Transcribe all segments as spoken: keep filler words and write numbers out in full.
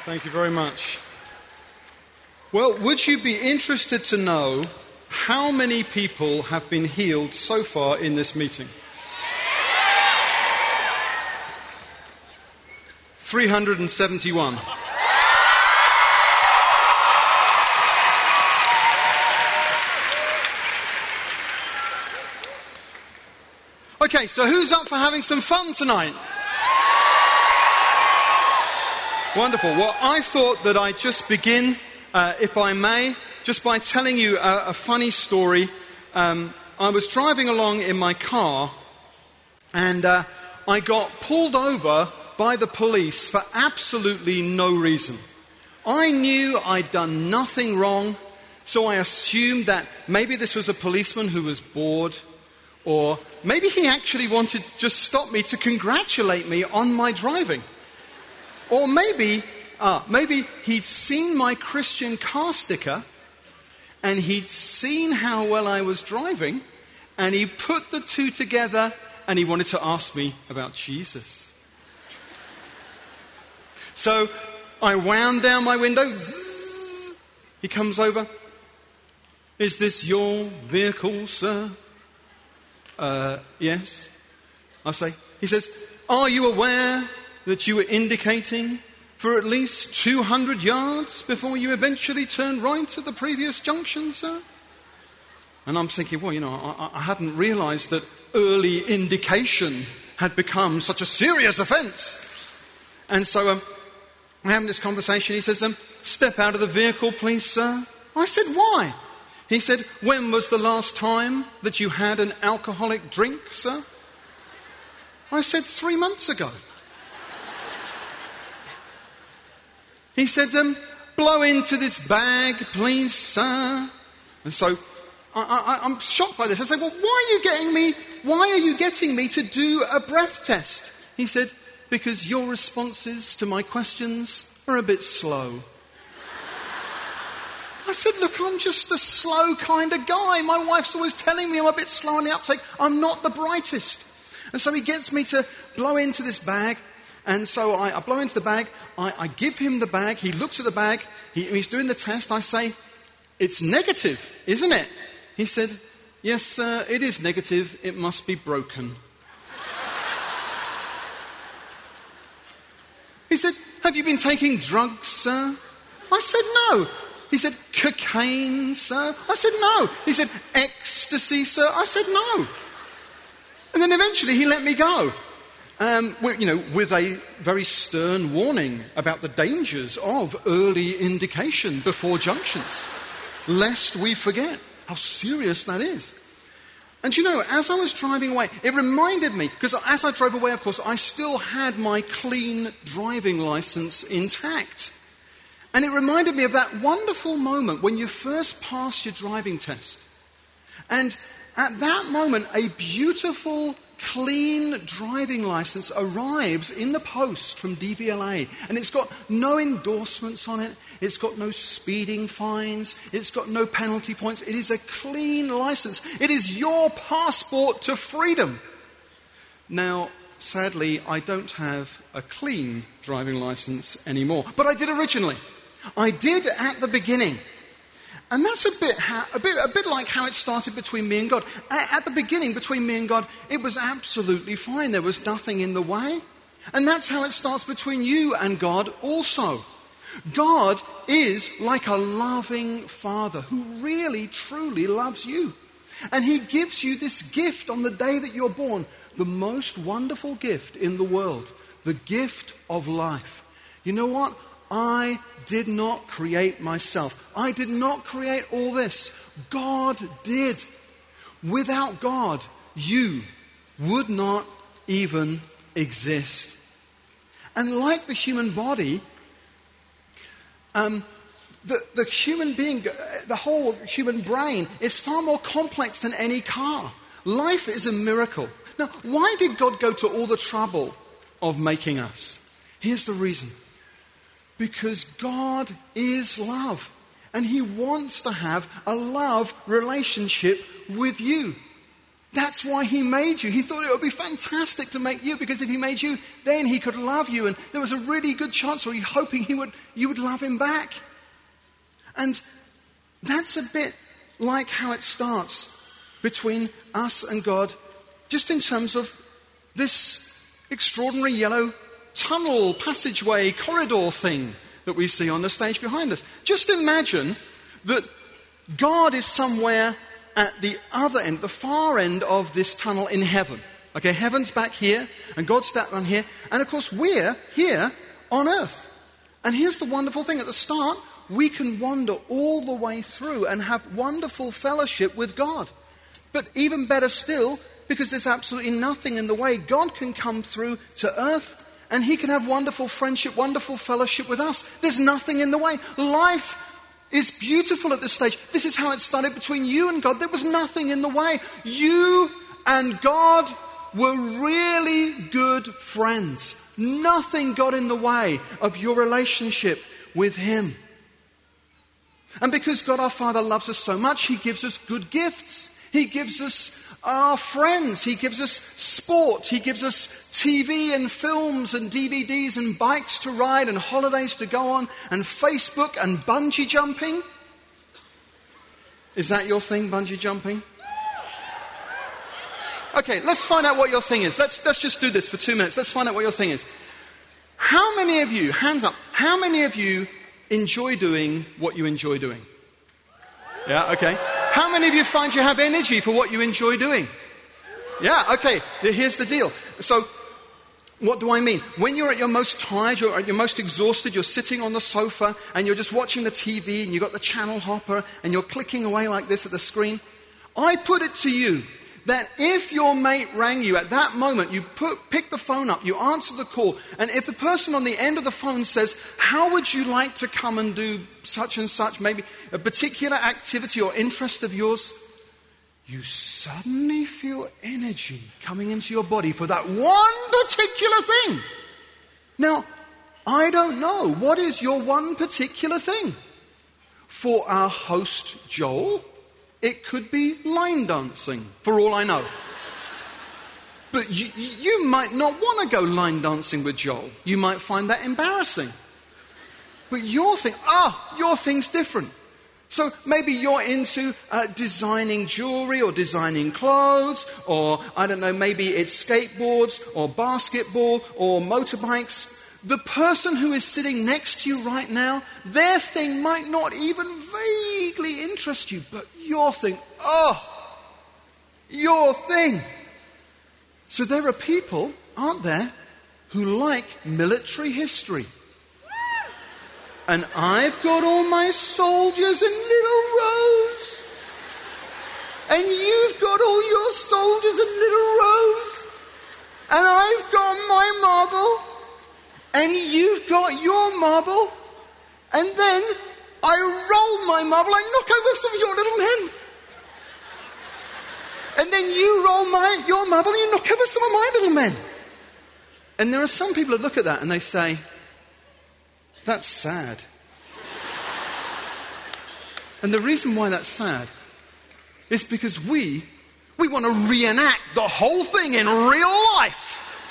Thank you very much. Well, would you be interested to know how many people have been healed so far in this meeting? three hundred seventy-one. Okay, so who's up for having some fun tonight? Wonderful. Well, I thought that I'd just begin, uh, if I may, just by telling you a, a funny story. Um, I was driving along in my car and uh, I got pulled over by the police for absolutely no reason. I knew I'd done nothing wrong, so I assumed that maybe this was a policeman who was bored, or maybe he actually wanted to just stop me to congratulate me on my driving. Or maybe, uh, maybe he'd seen my Christian car sticker and he'd seen how well I was driving and he put the two together and he wanted to ask me about Jesus. So I wound down my window. Zzz. He comes over. Is this your vehicle, sir? Uh, yes. I say, he says, are you aware that you were indicating for at least two hundred yards before you eventually turned right at the previous junction, sir? And I'm thinking, well, you know, I, I hadn't realized that early indication had become such a serious offense. And so um, we're having this conversation. He says, um, step out of the vehicle, please, sir. I said, why? He said, when was the last time that you had an alcoholic drink, sir? I said, three months ago. He said, um, blow into this bag, please, sir. And so I, I, I'm shocked by this. I said, well, why are you getting me, why are you getting me to do a breath test? He said, because your responses to my questions are a bit slow. I said, look, I'm just a slow kind of guy. My wife's always telling me I'm a bit slow on the uptake. I'm not the brightest. And so he gets me to blow into this bag. And so I, I blow into the bag, I, I give him the bag, he looks at the bag, he, he's doing the test, I say, it's negative, isn't it? He said, yes, sir, it is negative, it must be broken. He said, have you been taking drugs, sir? I said, no. He said, cocaine, sir? I said, no. He said, ecstasy, sir? I said, no. And then eventually he let me go. Um, you know, with a very stern warning about the dangers of early indication before junctions, lest we forget how serious that is. And you know, as I was driving away, it reminded me, because as I drove away, of course, I still had my clean driving license intact. And it reminded me of that wonderful moment when you first pass your driving test. And at that moment, a beautiful, clean driving license arrives in the post from D V L A, and it's got no endorsements on it, it's got no speeding fines, it's got no penalty points. It is a clean license. It is your passport to freedom. Now, sadly, I don't have a clean driving license anymore, but I did originally. I did at the beginning. And that's a bit, how, a bit, a bit like how it started between me and God. At the beginning, between me and God, it was absolutely fine. There was nothing in the way. And that's how it starts between you and God also. God is like a loving father who really, truly loves you. And he gives you this gift on the day that you're born, the most wonderful gift in the world, the gift of life. You know what? I did not create myself. I did not create all this. God did. Without God, you would not even exist. And like the human body, um, the, the human being, the whole human brain is far more complex than any car. Life is a miracle. Now, why did God go to all the trouble of making us? Here's the reason. Because God is love. And he wants to have a love relationship with you. That's why he made you. He thought it would be fantastic to make you, because if he made you, then he could love you. And there was a really good chance, or he hoping he would, you would love him back. And that's a bit like how it starts between us and God, just in terms of this extraordinary yellow tunnel, passageway, corridor thing that we see on the stage behind us. Just imagine that God is somewhere at the other end, the far end of this tunnel in heaven. Okay, heaven's back here, and God's down here, and of course we're here on earth. And here's the wonderful thing. At the start, we can wander all the way through and have wonderful fellowship with God. But even better still, because there's absolutely nothing in the way, God can come through to earth, and he can have wonderful friendship, wonderful fellowship with us. There's nothing in the way. Life is beautiful at this stage. This is how it started between you and God. There was nothing in the way. You and God were really good friends. Nothing got in the way of your relationship with him. And because God our Father loves us so much, he gives us good gifts. He gives us our friends. He gives us sport. He gives us T V and films and D V Ds and bikes to ride and holidays to go on and Facebook and bungee jumping. Is that your thing, bungee jumping? Okay, let's find out what your thing is. Let's, let's just do this for two minutes. Let's find out what your thing is. How many of you, hands up, how many of you enjoy doing what you enjoy doing? Yeah, okay. How many of you find you have energy for what you enjoy doing? Yeah, okay. Here's the deal. So, what do I mean? When you're at your most tired, you're at your most exhausted, you're sitting on the sofa and you're just watching the T V and you've got the channel hopper and you're clicking away like this at the screen, I put it to you that if your mate rang you at that moment, you put, pick the phone up, you answer the call, and if the person on the end of the phone says, how would you like to come and do such and such, maybe a particular activity or interest of yours, you suddenly feel energy coming into your body for that one particular thing. Now, I don't know. What is your one particular thing? For our host, Joel, it could be line dancing, for all I know. But you, you might not want to go line dancing with Joel. You might find that embarrassing. But your thing, ah, your thing's different. So maybe you're into uh, designing jewelry or designing clothes, or, I don't know, maybe it's skateboards or basketball or motorbikes. The person who is sitting next to you right now, their thing might not even vaguely interest you, but your thing, oh, your thing. So there are people, aren't there, who like military history. And I've got all my soldiers in little rows. And you've got all your soldiers in little rows. And I've got my marble. And you've got your marble. And then I roll my marble, I knock over some of your little men. And then you roll my your marble and you knock over some of my little men. And there are some people that look at that and they say, that's sad. And the reason why that's sad is because we, we want to reenact the whole thing in real life.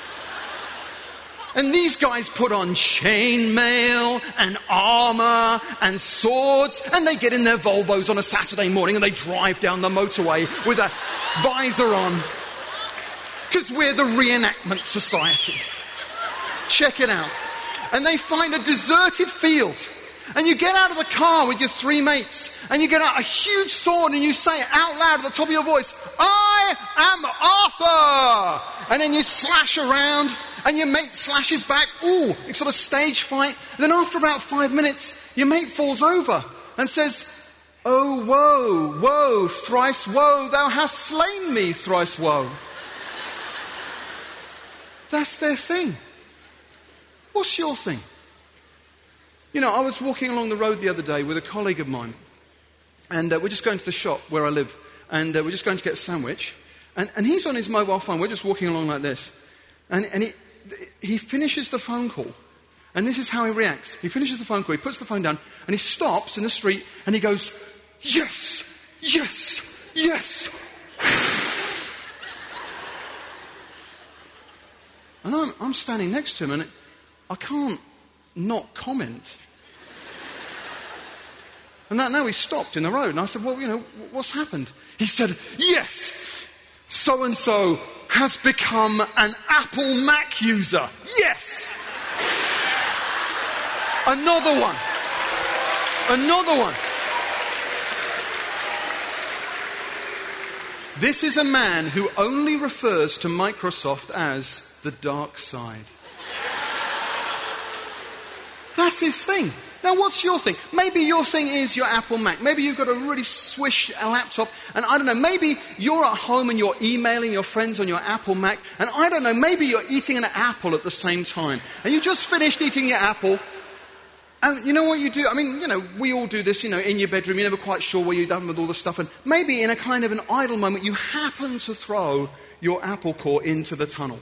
And these guys put on chainmail and armour and swords, and they get in their Volvos on a Saturday morning and they drive down the motorway with a visor on. Because we're the reenactment society. Check it out. And they find a deserted field. And you get out of the car with your three mates, and you get out a huge sword and you say it out loud at the top of your voice, I am Arthur! And then you slash around, and your mate slashes back. Ooh, it's sort of stage fight. And then after about five minutes, your mate falls over and says, oh, woe, woe, thrice woe, thou hast slain me, thrice woe. That's their thing. What's your thing? You know, I was walking along the road the other day with a colleague of mine, and uh, we're just going to the shop where I live, and uh, we're just going to get a sandwich, and, and he's on his mobile phone. We're just walking along like this, and, and he, he finishes the phone call, and this is how he reacts. He finishes the phone call, he puts the phone down, and he stops in the street, and he goes, yes, yes, yes. And I'm, I'm standing next to him, and it, I can't not comment. And that, now he stopped in the road, and I said, well, you know, what's happened? He said, yes, so-and-so has become an Apple Mac user. Yes! Another one. Another one. This is a man who only refers to Microsoft as the dark side. That's his thing. Now, what's your thing? Maybe your thing is your Apple Mac. Maybe you've got a really swish laptop. And I don't know, maybe you're at home and you're emailing your friends on your Apple Mac. And I don't know, maybe you're eating an apple at the same time. And you just finished eating your apple. And you know what you do? I mean, you know, we all do this, you know, in your bedroom. You're never quite sure where you're done with all the stuff. And maybe in a kind of an idle moment, you happen to throw your apple core into the tunnel.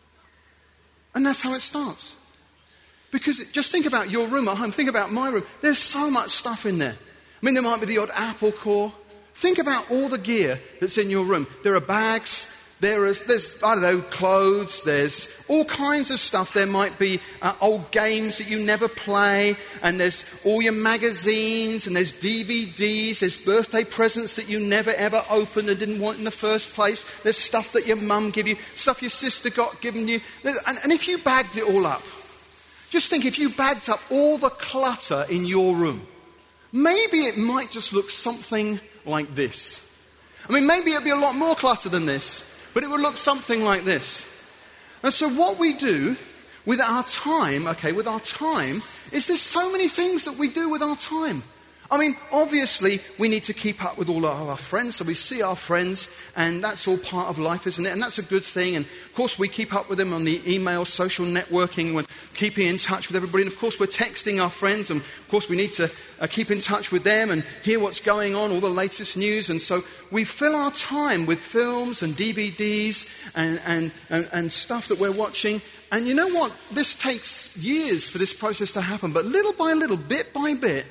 And that's how it starts. Because just think about your room at home. Think about my room. There's so much stuff in there. I mean, there might be the odd apple core. Think about all the gear that's in your room. There are bags. There is, there's, I don't know, clothes. There's all kinds of stuff. There might be uh, old games that you never play. And there's all your magazines. And there's D V Ds. There's birthday presents that you never, ever opened and didn't want in the first place. There's stuff that your mum gave you. Stuff your sister got given you. And, and if you bagged it all up, just think, if you bagged up all the clutter in your room, maybe it might just look something like this. I mean, maybe it'd be a lot more clutter than this, but it would look something like this. And so what we do with our time, okay, with our time, is there's so many things that we do with our time. I mean, obviously, we need to keep up with all of our friends, so we see our friends, and that's all part of life, isn't it? And that's a good thing. And, of course, we keep up with them on the email, social networking, we're keeping in touch with everybody. And, of course, we're texting our friends, and, of course, we need to uh, keep in touch with them and hear what's going on, all the latest news. And so we fill our time with films and D V Ds and, and, and, and stuff that we're watching. And you know what? This takes years for this process to happen, but little by little, bit by bit,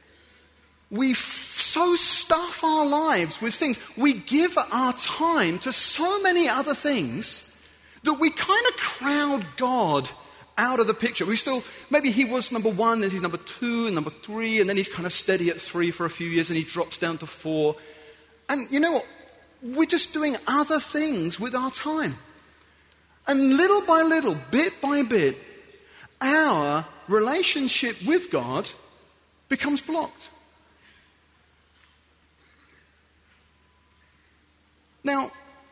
we f- so stuff our lives with things. We give our time to so many other things that we kind of crowd God out of the picture. We still, maybe he was number one, then he's number two, and number three, and then he's kind of steady at three for a few years, and he drops down to four. And you know what? We're just doing other things with our time. And little by little, bit by bit, our relationship with God becomes blocked. Now,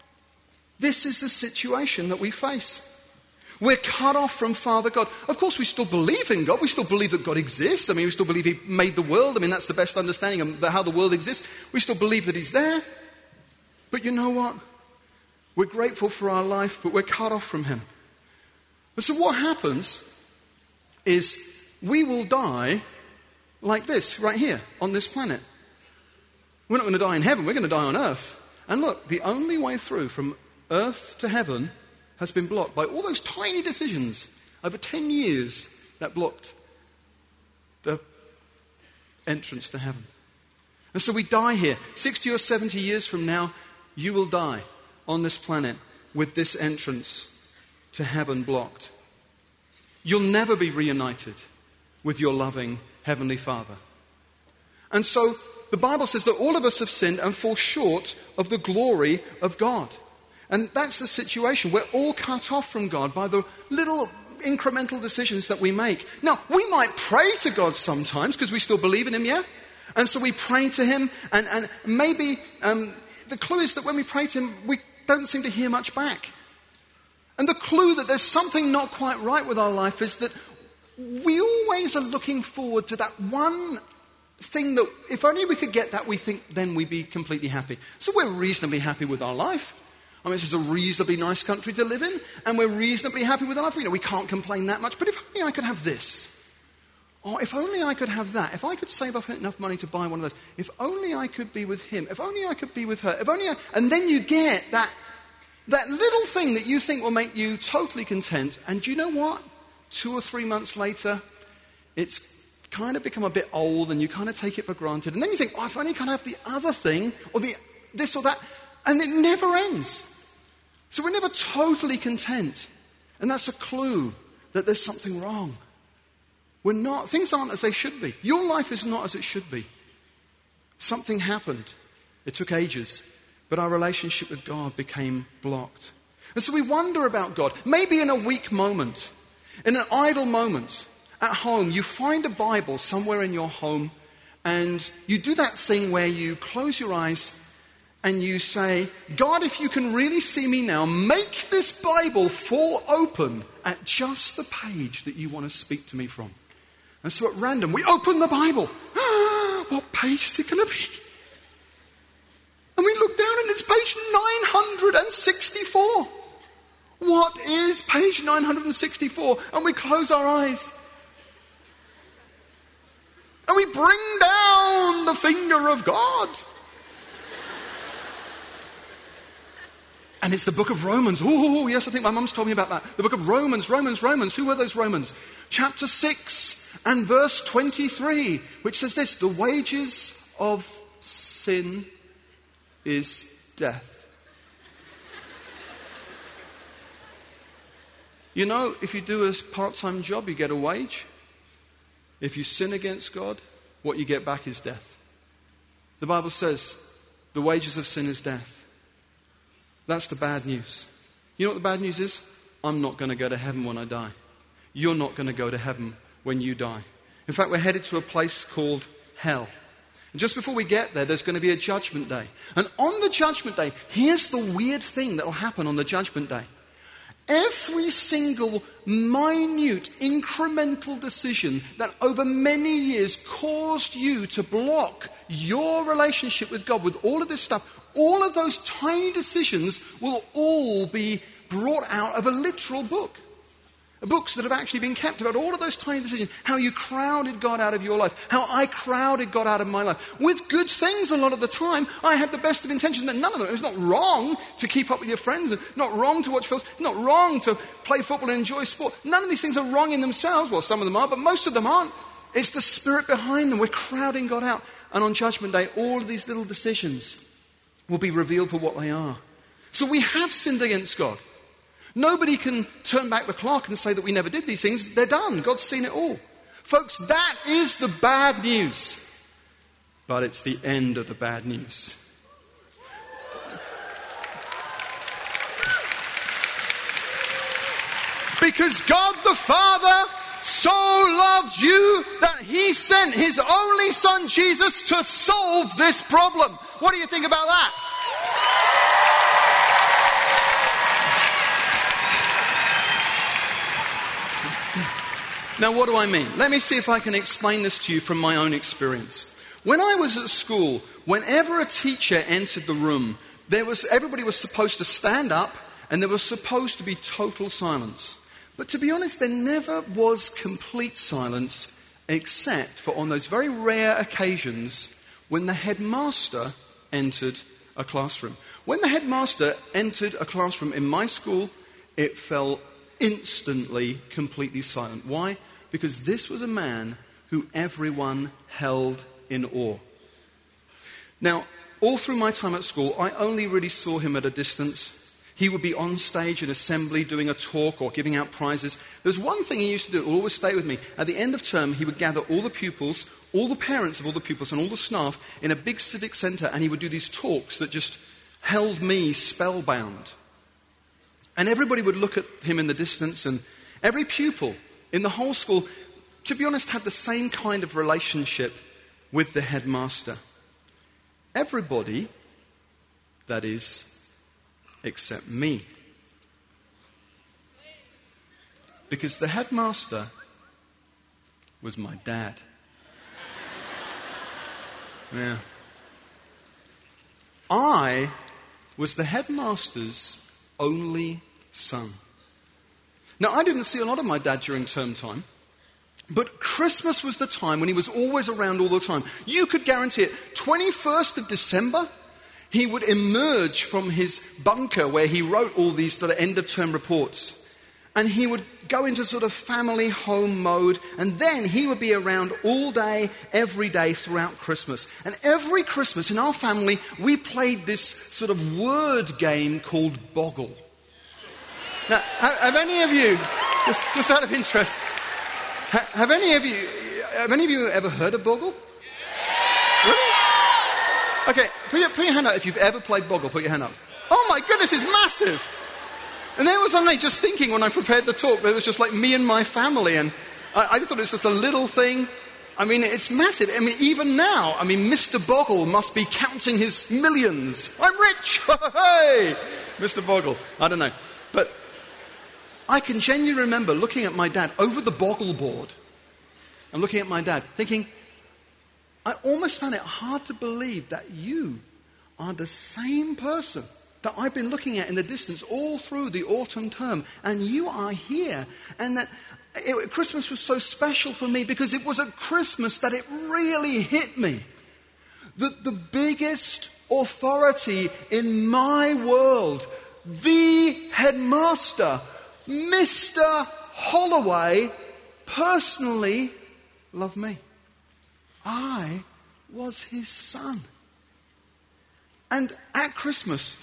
this is the situation that we face. We're cut off from Father God. Of course, we still believe in God. We still believe that God exists. I mean, we still believe He made the world. I mean, that's the best understanding of how the world exists. We still believe that He's there. But you know what? We're grateful for our life, but we're cut off from Him. And so what happens is we will die like this, right here, on this planet. We're not going to die in heaven. We're going to die on earth. And look, the only way through from earth to heaven has been blocked by all those tiny decisions over ten years that blocked the entrance to heaven. And so we die here. sixty or seventy years from now, you will die on this planet with this entrance to heaven blocked. You'll never be reunited with your loving Heavenly Father. And so the Bible says that all of us have sinned and fall short of the glory of God. And that's the situation. We're all cut off from God by the little incremental decisions that we make. Now, we might pray to God sometimes because we still believe in Him, yeah? And so we pray to Him, and, and maybe um, the clue is that when we pray to Him, we don't seem to hear much back. And the clue that there's something not quite right with our life is that we always are looking forward to that one thing that, if only we could get that, we think then we'd be completely happy. So we're reasonably happy with our life. I mean, this is a reasonably nice country to live in, and we're reasonably happy with our life. You know, we can't complain that much, but if only I could have this. Or if only I could have that. If I could save up enough money to buy one of those. If only I could be with him. If only I could be with her. If only I... And then you get that, that little thing that you think will make you totally content. And do you know what? Two or three months later, it's kind of become a bit old and you kind of take it for granted. And then you think, oh, if only I can have the other thing or the this or that. And it never ends. So we're never totally content. And that's a clue that there's something wrong. We're not, things aren't as they should be. Your life is not as it should be. Something happened. It took ages, but our relationship with God became blocked. And so we wonder about God. Maybe in a weak moment, in an idle moment, at home, you find a Bible somewhere in your home, and you do that thing where you close your eyes and you say, God, if you can really see me now, make this Bible fall open at just the page that you want to speak to me from. And so at random, we open the Bible. What page is it going to be? And we look down and it's page nine hundred sixty-four. What is page nine hundred sixty-four? And we close our eyes. And we bring down the finger of God. And it's the book of Romans. Oh, yes, I think my mum's told me about that. The book of Romans, Romans, Romans. Who are those Romans? Chapter six and verse twenty-three, which says this: the wages of sin is death. You know, if you do a part-time job, you get a wage. If you sin against God, what you get back is death. The Bible says the wages of sin is death. That's the bad news. You know what the bad news is? I'm not going to go to heaven when I die. You're not going to go to heaven when you die. In fact, we're headed to a place called hell. And just before we get there, there's going to be a judgment day. And on the judgment day, here's the weird thing that will happen on the judgment day. Every single minute, incremental decision that over many years caused you to block your relationship with God with all of this stuff, all of those tiny decisions will all be brought out of a literal book. Books that have actually been kept about all of those tiny decisions. How you crowded God out of your life. How I crowded God out of my life. With good things a lot of the time. I had the best of intentions. And none of them. It's not wrong to keep up with your friends. And not wrong to watch films. Not wrong to play football and enjoy sport. None of these things are wrong in themselves. Well, some of them are, but most of them aren't. It's the spirit behind them. We're crowding God out. And on Judgment Day, all of these little decisions will be revealed for what they are. So we have sinned against God. Nobody can turn back the clock and say that we never did these things. They're done. God's seen it all. Folks, that is the bad news. But it's the end of the bad news. Because God the Father so loved you that He sent His only Son Jesus to solve this problem. What do you think about that? Now, what do I mean? Let me see if I can explain this to you from my own experience. When I was at school, whenever a teacher entered the room, there was everybody was supposed to stand up and there was supposed to be total silence. But to be honest, there never was complete silence except for on those very rare occasions when the headmaster entered a classroom. When the headmaster entered a classroom in my school, it fell instantly completely silent. Why? Because this was a man who everyone held in awe. Now, all through my time at school, I only really saw him at a distance. He would be on stage in assembly doing a talk or giving out prizes. There's one thing he used to do that will always stay with me. At the end of term, he would gather all the pupils, all the parents of all the pupils and all the staff in a big civic centre, and he would do these talks that just held me spellbound. And everybody would look at him in the distance, and every pupil in the whole school, to be honest, had the same kind of relationship with the headmaster. Everybody, that is, except me. Because the headmaster was my dad. Yeah. I was the headmaster's only son. Now, I didn't see a lot of my dad during term time, but Christmas was the time when he was always around all the time. You could guarantee it. twenty-first of December, he would emerge from his bunker where he wrote all these sort of end-of-term reports, and he would go into sort of family home mode, and then he would be around all day, every day throughout Christmas. And every Christmas in our family, we played this sort of word game called Boggle. Now, have, have any of you, just, just out of interest, have, have any of you, have any of you ever heard of Boggle? Really? Okay, put your, put your hand up if you've ever played Boggle. Put your hand up. Oh my goodness, it's massive. And there was only just thinking when I prepared the talk, there was just like me and my family, and I, I just thought it was just a little thing. I mean, it's massive. I mean, even now, I mean, Mister Boggle must be counting his millions. I'm rich! Hey! Mister Boggle. I don't know. But I can genuinely remember looking at my dad over the Boggle board and looking at my dad thinking, I almost found it hard to believe that you are the same person that I've been looking at in the distance all through the autumn term, and you are here. And that it, Christmas was so special for me because it was at Christmas that it really hit me that the biggest authority in my world, the headmaster, Mister Holloway, personally loved me. I was his son. And at Christmas,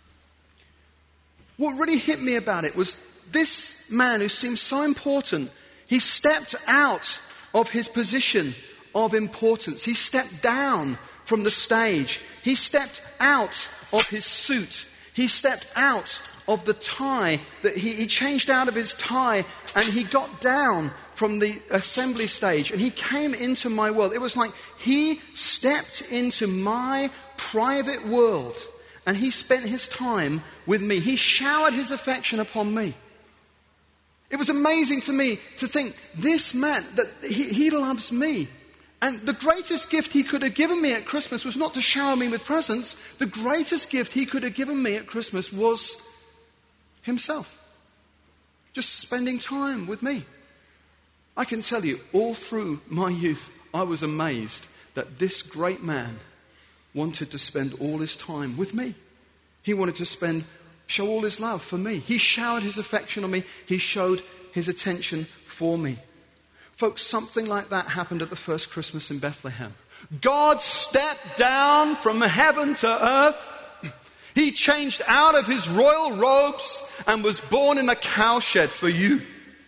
what really hit me about it was this man who seemed so important, he stepped out of his position of importance. He stepped down from the stage. He stepped out of his suit. He stepped out of the tie. That he, he changed out of his tie and he got down from the assembly stage and he came into my world. It was like he stepped into my private world and he spent his time with me. He showered his affection upon me. It was amazing to me to think this man, that he, he loves me. And the greatest gift he could have given me at Christmas was not to shower me with presents. The greatest gift he could have given me at Christmas was himself. Just spending time with me. I can tell you, all through my youth, I was amazed that this great man wanted to spend all his time with me. He wanted to spend, show all his love for me. He showered his affection on me. He showed his attention for me. Folks, something like that happened at the first Christmas in Bethlehem. God stepped down from heaven to earth. He changed out of his royal robes and was born in a cowshed for you.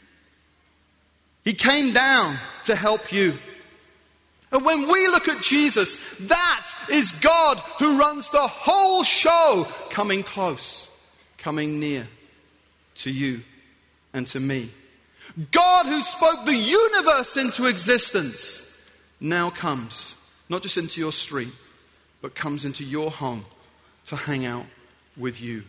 He came down to help you. And when we look at Jesus, that is God who runs the whole show, coming close, coming near to you and to me. God who spoke the universe into existence now comes, not just into your street, but comes into your home to hang out with you.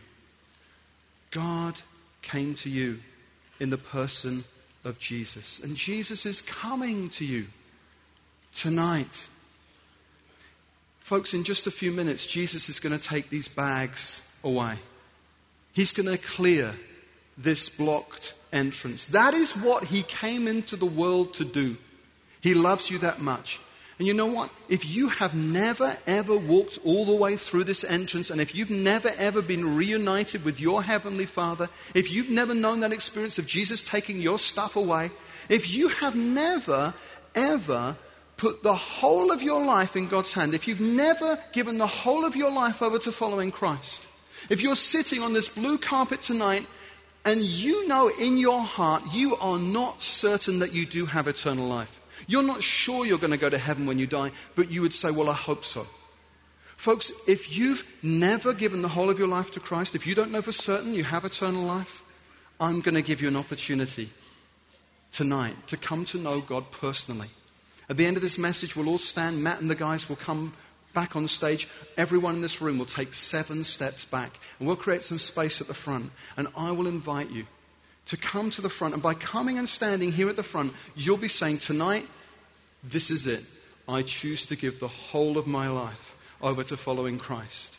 God came to you in the person of Jesus. And Jesus is coming to you tonight. Folks, in just a few minutes, Jesus is going to take these bags away. He's going to clear this blocked entrance. That is what he came into the world to do. He loves you that much. And you know what? If you have never ever walked all the way through this entrance, and if you've never ever been reunited with your Heavenly Father, if you've never known that experience of Jesus taking your stuff away, if you have never ever put the whole of your life in God's hand, if you've never given the whole of your life over to following Christ, if you're sitting on this blue carpet tonight and you know in your heart you are not certain that you do have eternal life, you're not sure you're going to go to heaven when you die, but you would say, well, I hope so. Folks, if you've never given the whole of your life to Christ, if you don't know for certain you have eternal life, I'm going to give you an opportunity tonight to come to know God personally. At the end of this message, we'll all stand. Matt and the guys will come back on stage. Everyone in this room will take seven steps back, and we'll create some space at the front, and I will invite you to come to the front. And by coming and standing here at the front, you'll be saying, tonight, this is it. I choose to give the whole of my life over to following Christ.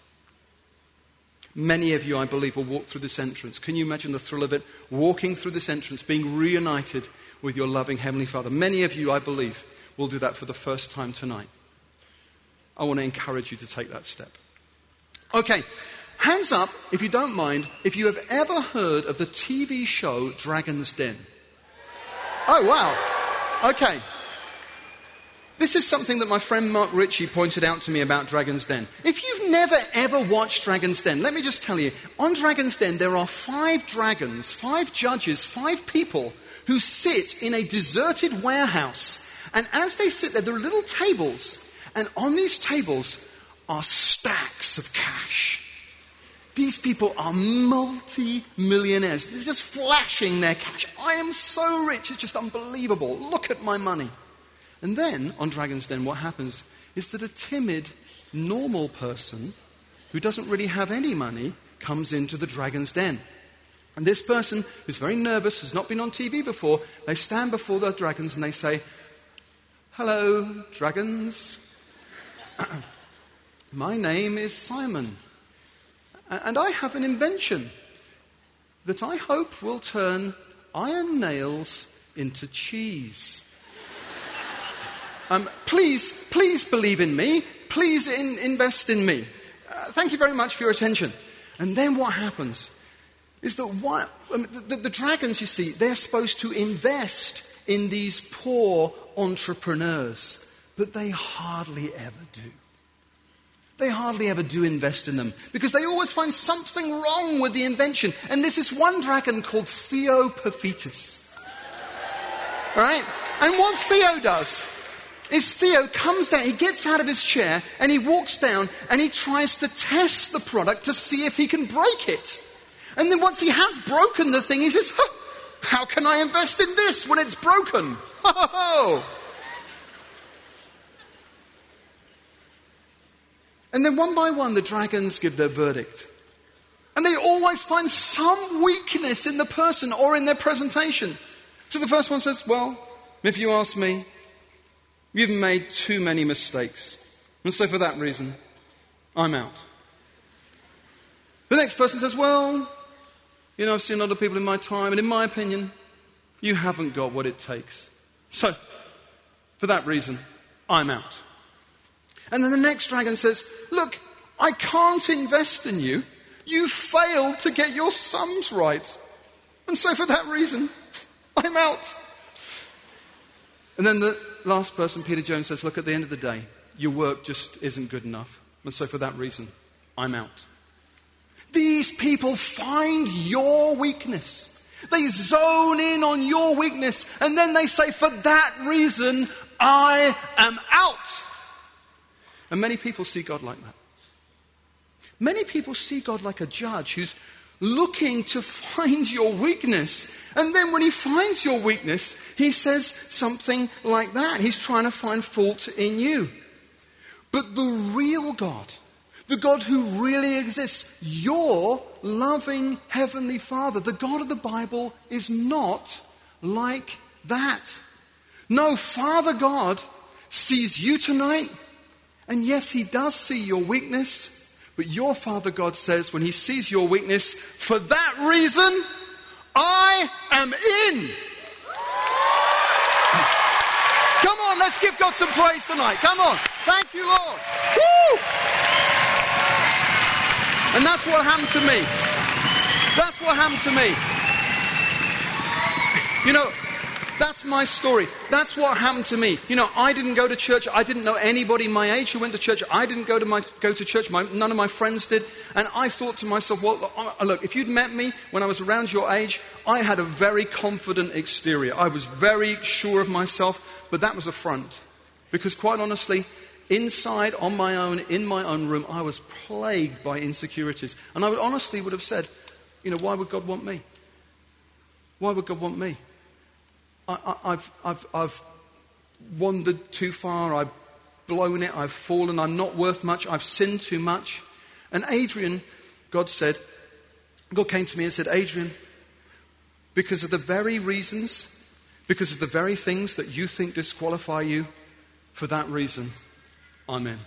Many of you, I believe, will walk through this entrance. Can you imagine the thrill of it? Walking through this entrance, being reunited with your loving Heavenly Father. Many of you, I believe, will do that for the first time tonight. I want to encourage you to take that step. Okay. Hands up, if you don't mind, if you have ever heard of the T V show Dragon's Den. Oh, wow. Okay. This is something that my friend Mark Ritchie pointed out to me about Dragon's Den. If you've never ever watched Dragon's Den, let me just tell you, on Dragon's Den there are five dragons, five judges, five people who sit in a deserted warehouse. And as they sit there, there are little tables. And on these tables are stacks of cash. These people are multi-millionaires. They're just flashing their cash. I am so rich, it's just unbelievable. Look at my money. And then, on Dragon's Den, what happens is that a timid, normal person who doesn't really have any money comes into the Dragon's Den. And this person, who's very nervous, has not been on T V before, they stand before the dragons and they say, "Hello, dragons. My name is Simon. And I have an invention that I hope will turn iron nails into cheese. Um, please, please believe in me. Please in, invest in me. Uh, thank you very much for your attention." And then what happens is that what, um, the, the dragons, you see, they're supposed to invest in these poor entrepreneurs, but they hardly ever do. They hardly ever do invest in them because they always find something wrong with the invention. And there's this one dragon called Theopaphitus. Right? And what Theo does is Theo comes down, he gets out of his chair and he walks down and he tries to test the product to see if he can break it. And then once he has broken the thing, he says, huh, "How can I invest in this when it's broken?" Ho, ho, ho. And then one by one, the dragons give their verdict. And they always find some weakness in the person or in their presentation. So the first one says, "Well, if you ask me, you've made too many mistakes. And so for that reason, I'm out." The next person says, "Well, you know, I've seen other people in my time, and in my opinion, you haven't got what it takes. So, for that reason, I'm out." And then the next dragon says, "Look, I can't invest in you. You failed to get your sums right. And so for that reason, I'm out." And then the last person, Peter Jones, says, "Look, at the end of the day, your work just isn't good enough. And so for that reason, I'm out." These people find your weakness. They zone in on your weakness. And then they say, "For that reason, I am out." And many people see God like that. Many people see God like a judge who's looking to find your weakness. And then when he finds your weakness, he says something like that. He's trying to find fault in you. But the real God, the God who really exists, your loving Heavenly Father, the God of the Bible, is not like that. No, Father God sees you tonight. And yes, he does see your weakness, but your Father God says when he sees your weakness, "For that reason, I am in." Come on, let's give God some praise tonight. Come on. Thank you, Lord. Woo! And that's what happened to me. That's what happened to me. You know, that's my story. That's what happened to me. You know, I didn't go to church. I didn't know anybody my age who went to church. I didn't go to my go to church. My, none of my friends did. And I thought to myself, well, look, if you'd met me when I was around your age, I had a very confident exterior. I was very sure of myself, but that was a front. Because quite honestly, inside, on my own, in my own room, I was plagued by insecurities. And I would honestly would have said, you know, why would God want me? Why would God want me? I, I, I've, I've, I've wandered too far, I've blown it, I've fallen, I'm not worth much, I've sinned too much. And Adrian, God said, God came to me and said, "Adrian, because of the very reasons, because of the very things that you think disqualify you, for that reason, I'm in."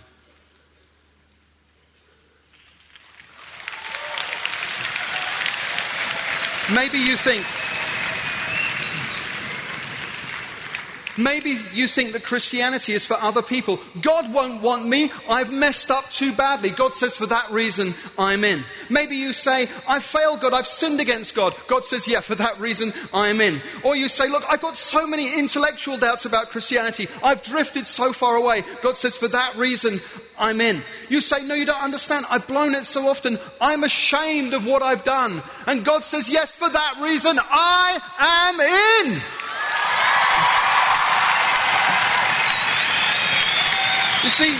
Maybe you think, Maybe you think that Christianity is for other people. God won't want me. I've messed up too badly. God says, for that reason, I'm in. Maybe you say, I failed God. I've sinned against God. God says, yeah, for that reason, I'm in. Or you say, look, I've got so many intellectual doubts about Christianity. I've drifted so far away. God says, for that reason, I'm in. You say, no, you don't understand. I've blown it so often. I'm ashamed of what I've done. And God says, yes, for that reason, I am in. You see,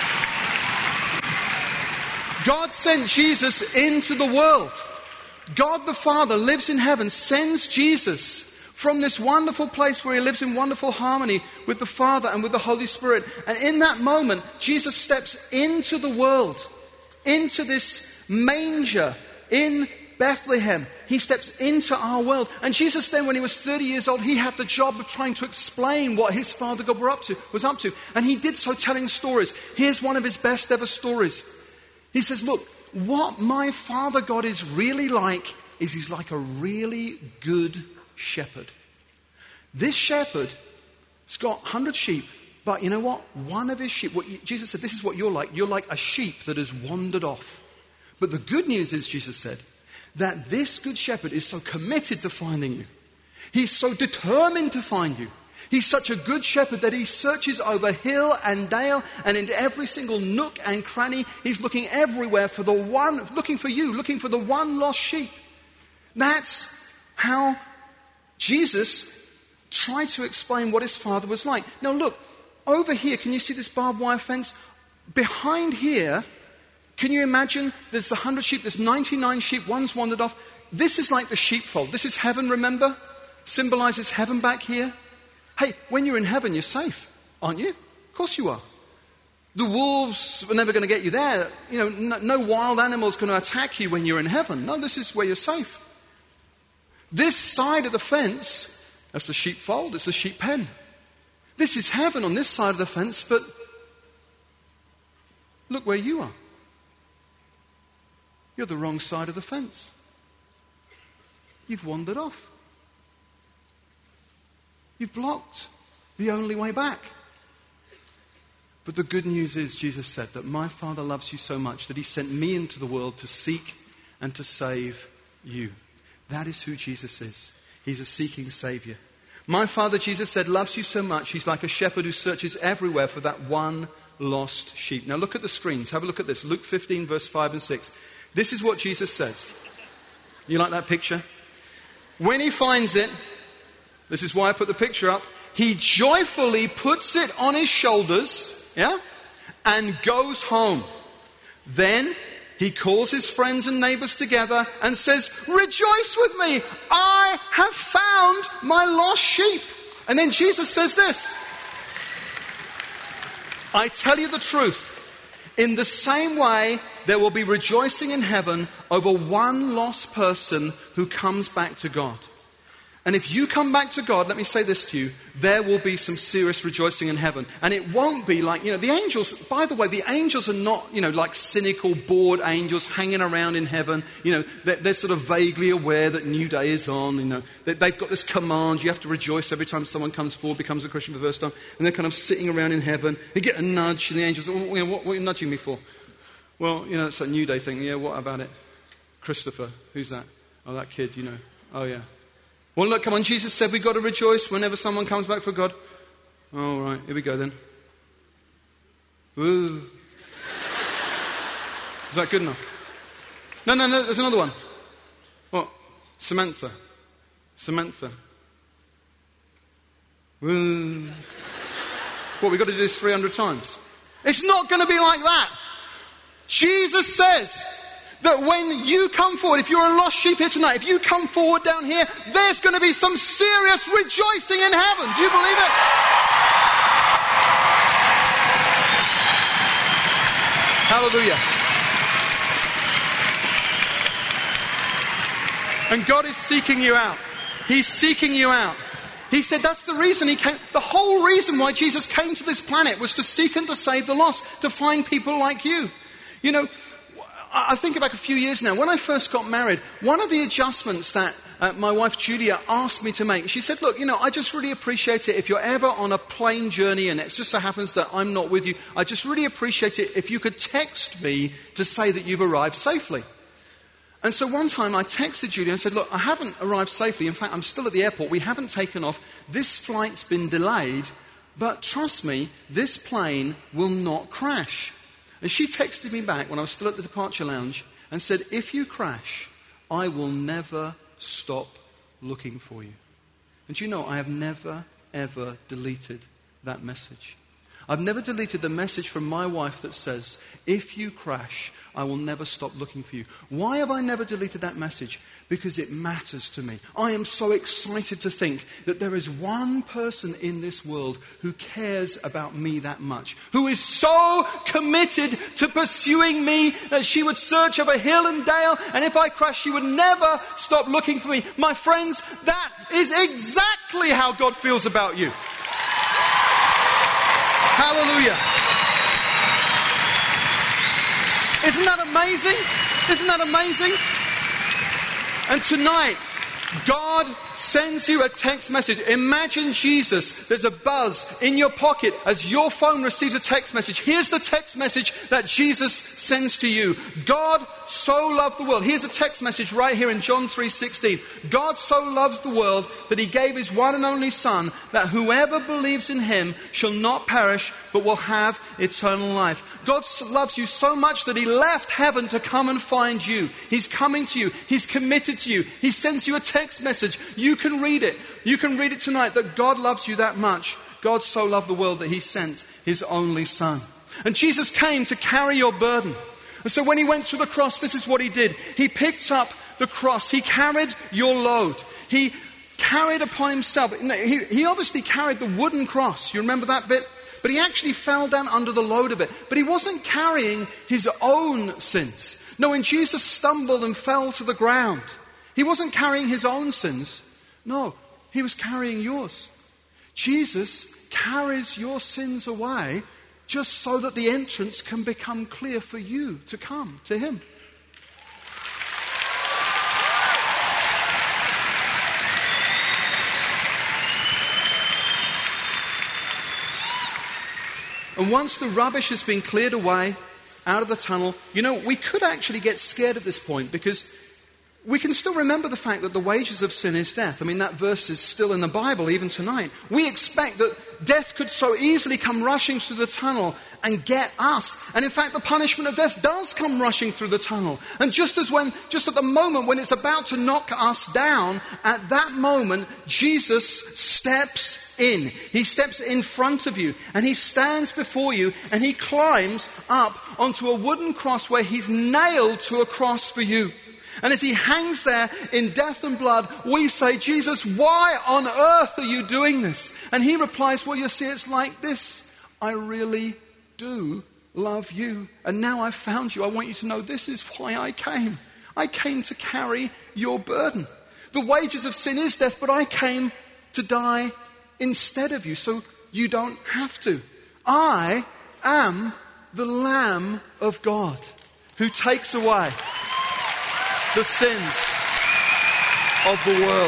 God sent Jesus into the world. God the Father lives in heaven, sends Jesus from this wonderful place where he lives in wonderful harmony with the Father and with the Holy Spirit. And in that moment, Jesus steps into the world, into this manger in Bethlehem. He steps into our world. And Jesus then, when he was thirty years old, he had the job of trying to explain what his Father God were up to, was up to. And he did so telling stories. Here's one of his best ever stories. He says, look, what my Father God is really like is he's like a really good shepherd. This shepherd has got one hundred sheep, but you know what? One of his sheep, what Jesus said, this is what you're like. You're like a sheep that has wandered off. But the good news is, Jesus said, that this good shepherd is so committed to finding you. He's so determined to find you. He's such a good shepherd that he searches over hill and dale and into every single nook and cranny. He's looking everywhere for the one, looking for you, looking for the one lost sheep. That's how Jesus tried to explain what his Father was like. Now look, over here, can you see this barbed wire fence? Behind here, can you imagine there's one hundred sheep, there's ninety-nine sheep, one's wandered off. This is like the sheepfold. This is heaven, remember? Symbolizes heaven back here. Hey, when you're in heaven, you're safe, aren't you? Of course you are. The wolves are never going to get you there. You know, no, no wild animal's going to attack you when you're in heaven. No, this is where you're safe. This side of the fence, that's the sheepfold, it's the sheep pen. This is heaven on this side of the fence, but look where you are. You're the wrong side of the fence. You've wandered off. You've blocked the only way back. But the good news is, Jesus said, that my Father loves you so much that he sent me into the world to seek and to save you. That is who Jesus is. He's a seeking Savior. My Father, Jesus said, loves you so much, he's like a shepherd who searches everywhere for that one lost sheep. Now look at the screens. Have a look at this. Luke fifteen, verse five and six. This is what Jesus says. You like that picture? When he finds it, this is why I put the picture up, he joyfully puts it on his shoulders, yeah, and goes home. Then he calls his friends and neighbors together and says, rejoice with me, I have found my lost sheep. And then Jesus says this, I tell you the truth, in the same way there will be rejoicing in heaven over one lost person who comes back to God. And if you come back to God, let me say this to you, there will be some serious rejoicing in heaven. And it won't be like, you know, the angels, by the way, the angels are not, you know, like cynical, bored angels hanging around in heaven. You know, they're, they're sort of vaguely aware that New Day is on, you know. They, they've got this command, you have to rejoice every time someone comes forward, becomes a Christian for the first time. And they're kind of sitting around in heaven. They get a nudge, and the angels, well, you know, what, what are you nudging me for? Well, you know, it's a New Day thing. Yeah, what about it? Christopher, who's that? Oh, that kid, you know. Oh, yeah. Well, look, come on, Jesus said we've got to rejoice whenever someone comes back for God. All right, here we go then. Ooh. Is that good enough? No, no, no, there's another one. What? Samantha. Samantha. Ooh. What, we've got to do this three hundred times? It's not going to be like that. Jesus says that when you come forward, if you're a lost sheep here tonight, if you come forward down here, there's going to be some serious rejoicing in heaven. Do you believe it? Hallelujah. And God is seeking you out. He's seeking you out. He said that's the reason he came. The whole reason why Jesus came to this planet was to seek and to save the lost, to find people like you. You know, I think back a few years now, when I first got married, one of the adjustments that uh, my wife Julia asked me to make. She said, look, you know, I just really appreciate it if you're ever on a plane journey and it just so happens that I'm not with you. I just really appreciate it if you could text me to say that you've arrived safely. And so one time I texted Julia and said, look, I haven't arrived safely. In fact, I'm still at the airport. We haven't taken off. This flight's been delayed. But trust me, this plane will not crash. And she texted me back when I was still at the departure lounge and said, if you crash, I will never stop looking for you. And you know, I have never, ever deleted that message. I've never deleted the message from my wife that says, if you crash, I will never stop looking for you. Why have I never deleted that message? Because it matters to me. I am so excited to think that there is one person in this world who cares about me that much, who is so committed to pursuing me that she would search over hill and dale, and if I crash, she would never stop looking for me. My friends, that is exactly how God feels about you. Hallelujah. Isn't that amazing? Isn't that amazing? And tonight, God sends you a text message. Imagine Jesus, there's a buzz in your pocket as your phone receives a text message. Here's the text message that Jesus sends to you. God so loved the world. Here's a text message right here in John three sixteen. God so loved the world that he gave his one and only Son, that whoever believes in him shall not perish but will have eternal life. God loves you so much that he left heaven to come and find you. He's coming to you. He's committed to you. He sends you a text message. You can read it. You can read it tonight that God loves you that much. God so loved the world that he sent his only Son. And Jesus came to carry your burden. And so when he went to the cross, this is what he did. He picked up the cross. He carried your load. He carried upon himself. He, he obviously carried the wooden cross. You remember that bit? But he actually fell down under the load of it. But he wasn't carrying his own sins. No, when Jesus stumbled and fell to the ground, he wasn't carrying his own sins. No, he was carrying yours. Jesus carries your sins away just so that the entrance can become clear for you to come to him. And once the rubbish has been cleared away out of the tunnel, you know, we could actually get scared at this point because we can still remember the fact that the wages of sin is death. I mean, that verse is still in the Bible even tonight. We expect that death could so easily come rushing through the tunnel and get us. And in fact, the punishment of death does come rushing through the tunnel. And just as when, just at the moment when it's about to knock us down, at that moment, Jesus steps in. He steps in front of you and he stands before you and he climbs up onto a wooden cross where he's nailed to a cross for you. And as he hangs there in death and blood, we say, Jesus, why on earth are you doing this? And he replies, well, you see, it's like this. I really do love you. And now I've found you. I want you to know this is why I came. I came to carry your burden. The wages of sin is death, but I came to die instead of you, so you don't have to. I am the Lamb of God who takes away the sins of the world.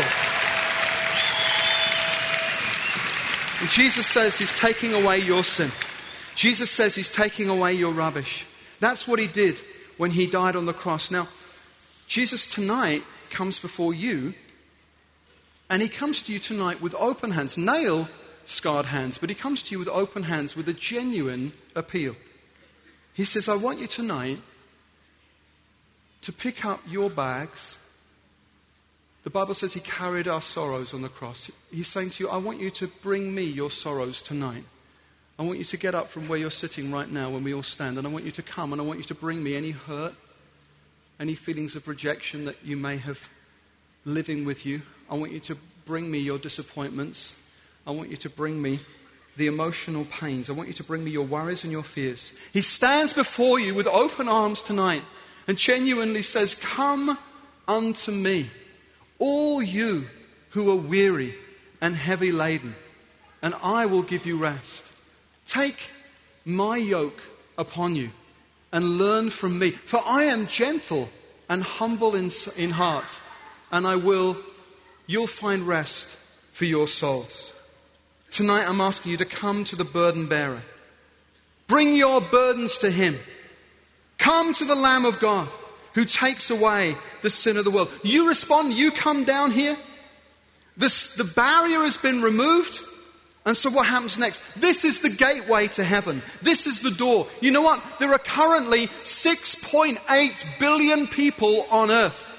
And Jesus says he's taking away your sin. Jesus says he's taking away your rubbish. That's what he did when he died on the cross. Now, Jesus tonight comes before you, and he comes to you tonight with open hands, nail-scarred hands, but he comes to you with open hands with a genuine appeal. He says, I want you tonight to pick up your bags. The Bible says he carried our sorrows on the cross. He's saying to you, I want you to bring me your sorrows tonight. I want you to get up from where you're sitting right now when we all stand, and I want you to come and I want you to bring me any hurt, any feelings of rejection that you may have living with you. I want you to bring me your disappointments. I want you to bring me the emotional pains. I want you to bring me your worries and your fears. He stands before you with open arms tonight and genuinely says, come unto me, all you who are weary and heavy laden, and I will give you rest. Take my yoke upon you and learn from me, for I am gentle and humble in, in heart, and I will you'll find rest for your souls. Tonight I'm asking you to come to the burden bearer. Bring your burdens to him. Come to the Lamb of God who takes away the sin of the world. You respond, you come down here. This, the barrier has been removed. And so what happens next? This is the gateway to heaven. This is the door. You know what? There are currently six point eight billion people on earth.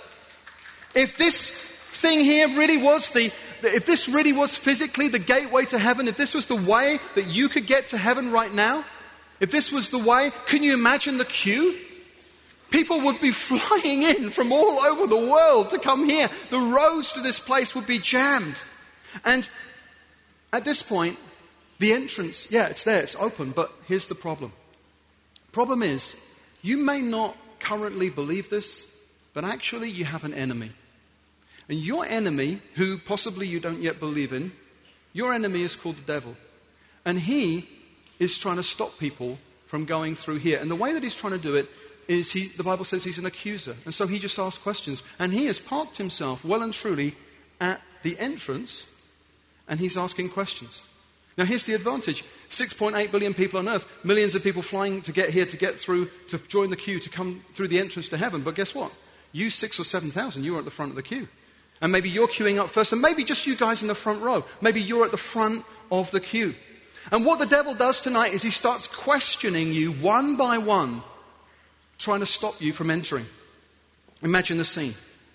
If this thing here really was the, if this really was physically the gateway to heaven, if this was the way that you could get to heaven right now, if this was the way, can you imagine the queue? People would be flying in from all over the world to come here. The roads to this place would be jammed. And at this point, the entrance, yeah, it's there, it's open, but here's the problem. Problem is, you may not currently believe this, but actually you have an enemy. And your enemy, who possibly you don't yet believe in, your enemy is called the devil. And he is trying to stop people from going through here. And the way that he's trying to do it is, he, the Bible says he's an accuser. And so he just asks questions. And he has parked himself well and truly at the entrance, and he's asking questions. Now here's the advantage. six point eight billion people on earth, millions of people flying to get here, to get through, to join the queue, to come through the entrance to heaven. But guess what? You six or seven thousand, you are at the front of the queue. And maybe you're queuing up first, and maybe just you guys in the front row. Maybe you're at the front of the queue. And what the devil does tonight is he starts questioning you one by one, trying to stop you from entering. Imagine the scene.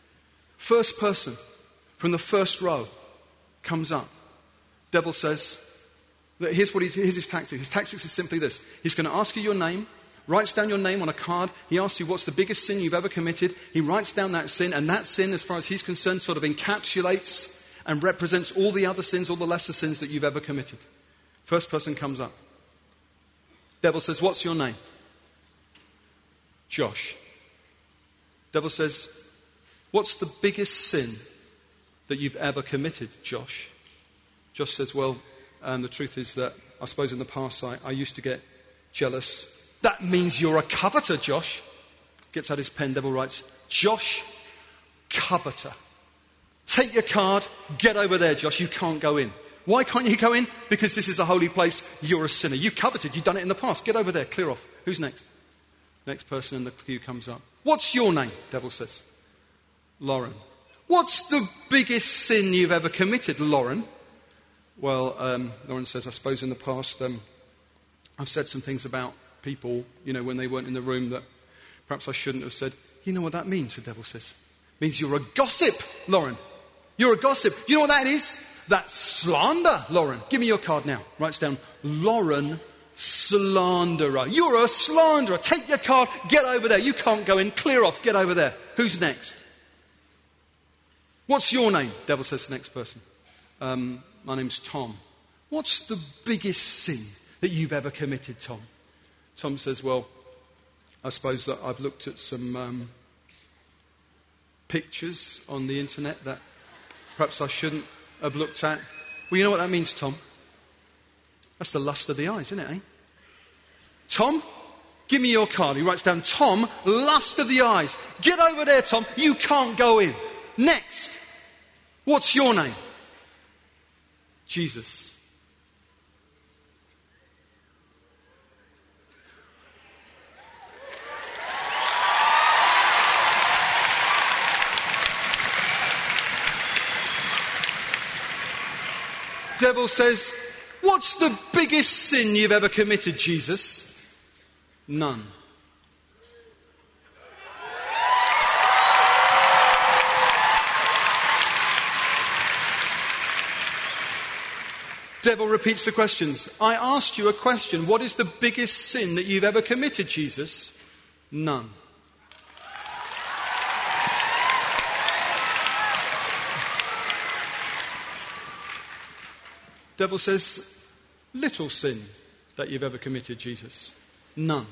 First person from the first row comes up. Devil says, here's, what he, here's his tactic. His tactics is simply this. He's going to ask you your name, writes down your name on a card. He asks you what's the biggest sin you've ever committed. He writes down that sin, and that sin, as far as he's concerned, sort of encapsulates and represents all the other sins, all the lesser sins that you've ever committed. First person comes up. Devil says, what's your name? Josh. Devil says, what's the biggest sin that you've ever committed, Josh? Josh says, well, um, the truth is that I suppose in the past I, I used to get jealous. That means you're a coveter, Josh. Gets out his pen, devil writes, Josh, coveter. Take your card, get over there, Josh, you can't go in. Why can't you go in? Because this is a holy place, you're a sinner. You coveted, you've done it in the past. Get over there, clear off. Who's next? Next person in the queue comes up. What's your name? Devil says. Lauren. What's the biggest sin you've ever committed, Lauren? Well, um, Lauren says, I suppose in the past um, I've said some things about people, you know, when they weren't in the room that perhaps I shouldn't have said. You know what that means, the devil says. It means you're a gossip, Lauren. You're a gossip. You know what that is? That's slander, Lauren. Give me your card now. Writes down, Lauren, slanderer. You're a slanderer. Take your card, get over there. You can't go in. Clear off, get over there. Who's next? What's your name? Devil says to the next person. Um, my name's Tom. What's the biggest sin that you've ever committed, Tom? Tom says, well, I suppose that I've looked at some um, pictures on the internet that perhaps I shouldn't have looked at. Well, you know what that means, Tom? That's the lust of the eyes, isn't it, eh? Tom, give me your card. He writes down, Tom, lust of the eyes. Get over there, Tom. You can't go in. Next. What's your name? Jesus. Devil says, what's the biggest sin you've ever committed, Jesus? None. Devil repeats the questions. I asked you a question. What is the biggest sin that you've ever committed, Jesus? None. Devil says, little sin that you've ever committed, Jesus. None.